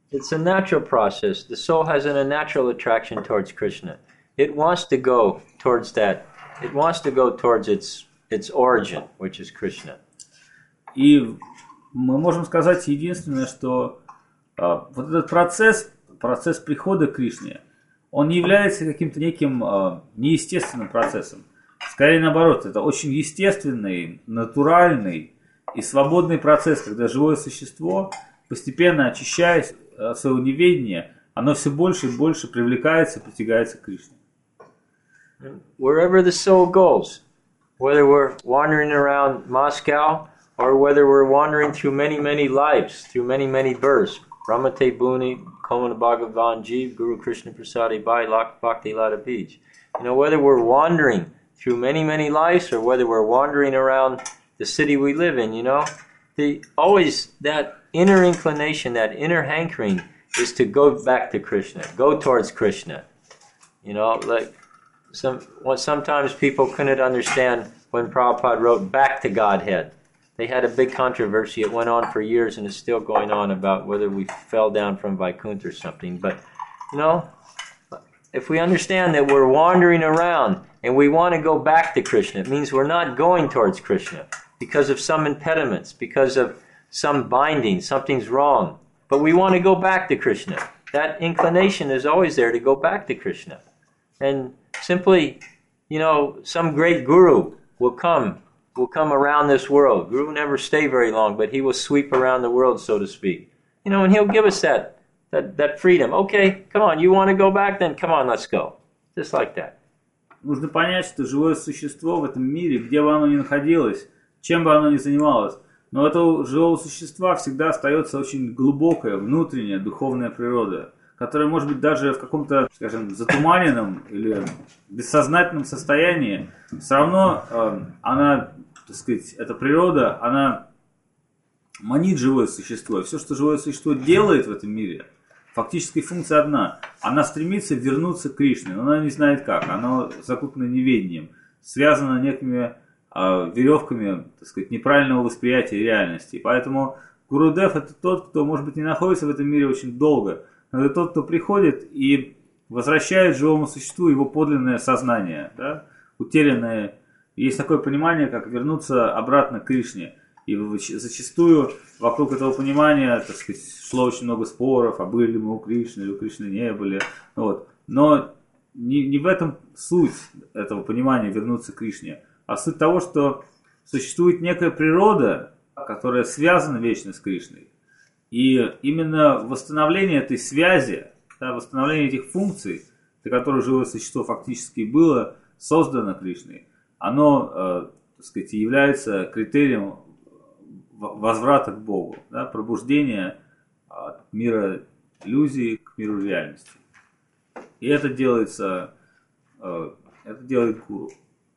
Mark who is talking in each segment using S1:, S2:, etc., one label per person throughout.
S1: It's a natural process. The soul has a natural attraction towards Krishna. It wants to go towards that. It wants to go towards its origin, which is Krishna.
S2: И мы можем сказать единственное, что вот этот процесс прихода к Кришне, он не является каким-то неким неестественным процессом. Скорее наоборот, это очень естественный, натуральный и свободный процесс, когда живое существо, постепенно очищаясь от своего неведения, оно все больше и больше привлекается, притягается к Кришне.
S1: Wherever the soul goes, whether we're wandering around Moscow or whether we're wandering through many, many lives, through many, many births, Ramate Buni, Komana Bhagavan Jeev, Guru Krishna Prasadi Bhai, Lak Bhakti Lada Beach. Whether we're wandering through many, many lives or whether we're wandering around the city we live in, always that inner inclination, that inner hankering is to go back to Krishna, go towards Krishna. Sometimes people couldn't understand when Prabhupada wrote back to Godhead. They had a big controversy. It went on for years and it's still going on about whether we fell down from Vaikuntha or something. But, if we understand that we're wandering around and we want to go back to Krishna, it means we're not going towards Krishna because of some impediments, because of some binding, something's wrong. But we want to go back to Krishna. That inclination is always there to go back to Krishna. And simply, some great guru will come around this world. Guru never stay very long, but he will sweep around the world, so to speak. And he'll give us that freedom. Okay, come on, you want to go back? Then come on, let's go. Just like that.
S2: Нужно понять, что живое существо в этом мире, где бы оно ни находилось, чем бы оно ни занималось, но у этого живого существа всегда остается очень глубокая, внутренняя, духовная природа, которая может быть даже в каком-то, скажем, затуманенном или бессознательном состоянии, все равно она, так сказать, эта природа, она манит живое существо. И все, что живое существо делает в этом мире, фактически функция одна. Она стремится вернуться к Кришне, но она не знает как. Она закутана неведением, связана некими веревками, так сказать, неправильного восприятия реальности. Поэтому Гурудев — это тот, кто, может быть, не находится в этом мире очень долго, но это тот, кто приходит и возвращает живому существу его подлинное сознание, да? Утерянное. Есть такое понимание, как вернуться обратно к Кришне. И зачастую вокруг этого понимания, так сказать, шло очень много споров, а были ли мы у Кришны, или у Кришны не были. Вот. Но не в этом суть этого понимания вернуться к Кришне, а суть того, что существует некая природа, которая связана вечно с Кришной. И именно восстановление этой связи, да, восстановление этих функций, для которых живое существо фактически было создано Кришной, оно, так сказать, является критерием возврата к Богу, да, пробуждения от мира иллюзий к миру реальности. И это делает гуру.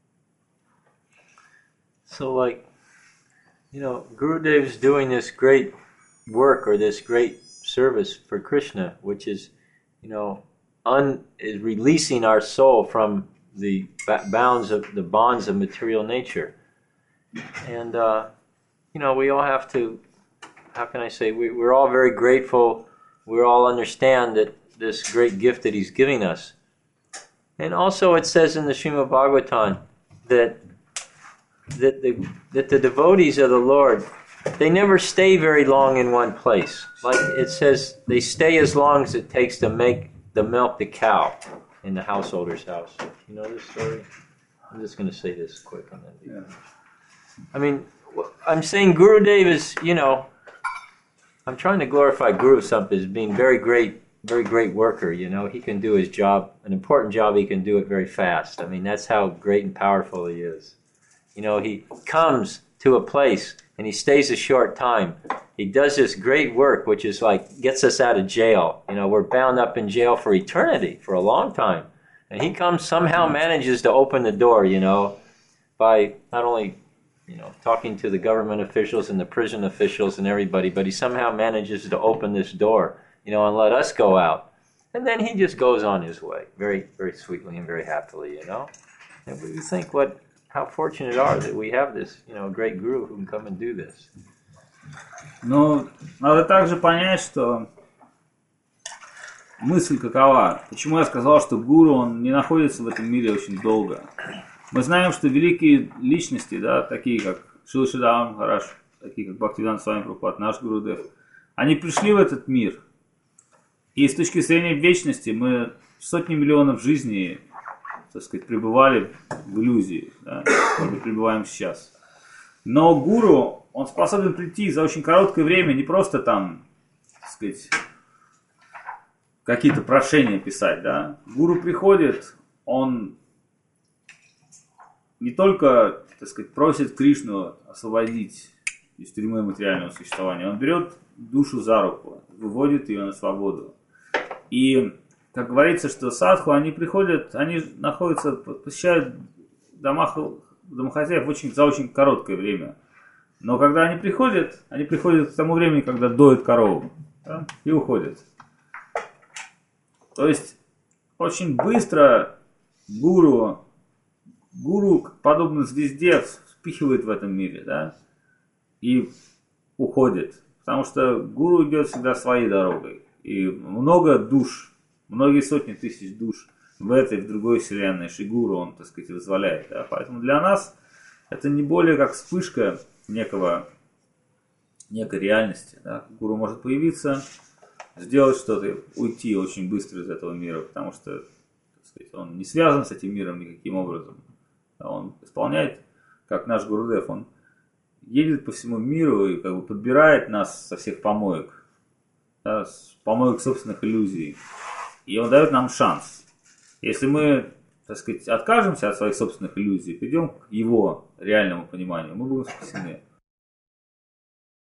S1: So Gurudev is doing this great work or this great service for Krishna, which is, is releasing our soul from the bonds of material nature. And, we all have to, how can I say, we're all very grateful. We all understand that this great gift that he's giving us. And also it says in the Srimad Bhagavatam that the devotees of the Lord, they never stay very long in one place. Like it says, they stay as long as it takes to make the milk the cow in the householder's house. You know this story? I'm just going to say this quick on that. Yeah. I mean, I'm saying Gurudev is, I'm trying to glorify Guru Sampa as being very great worker. He can do his job, an important job. He can do it very fast. I mean, that's how great and powerful he is. He comes to a place and he stays a short time. He does this great work, which is like gets us out of jail. We're bound up in jail for eternity, for a long time. And he comes, somehow manages to open the door, by not only, talking to the government officials and the prison officials and everybody, but he somehow manages to open this door, and let us go out. And then he just goes on his way, very, very sweetly and very happily, And we think how fortunate are that we have this, great guru who can come and do this.
S2: Ну, надо также понять, что мысль какова? Почему я сказал, что гуру, он не находится в этом мире очень долго? Мы знаем, что великие личности, да, такие как Шрила Шридхар Махарадж, такие как Бхактивинода Свами Прабхупад, наш Гурудев, они пришли в этот мир. И с точки зрения вечности мы сотни миллионов жизней, так сказать, пребывали в иллюзии, да, как мы пребываем сейчас. Но гуру, он способен прийти за очень короткое время, не просто там, так сказать, какие-то прошения писать, да. Гуру приходит, он не только, так сказать, просит Кришну освободить из тюрьмы материального существования, он берет душу за руку, выводит ее на свободу. И, как говорится, что садху, они приходят, они находятся, посещают домохозяев за очень короткое время. Но когда они приходят к тому времени, когда доят корову, да, и уходят. То есть, очень быстро гуру, подобно звезде, вспихивает в этом мире, да, и уходит. Потому что гуру идет всегда своей дорогой. И много душ, многие сотни тысяч душ в этой, в другой вселенной Шри-гуру он, так сказать, вызволяет. Да. Поэтому для нас это не более как вспышка некой реальности. Да. Гуру может появиться, сделать что-то, уйти очень быстро из этого мира, потому что, так сказать, он не связан с этим миром никаким образом. Он исполняет, как наш Гурудев, он едет по всему миру и как бы подбирает нас со всех помоек, да, с помоек собственных иллюзий. И он дает нам шанс. Если мы, так сказать, откажемся от своих собственных иллюзий, придем к его реальному пониманию, мы будем спасены.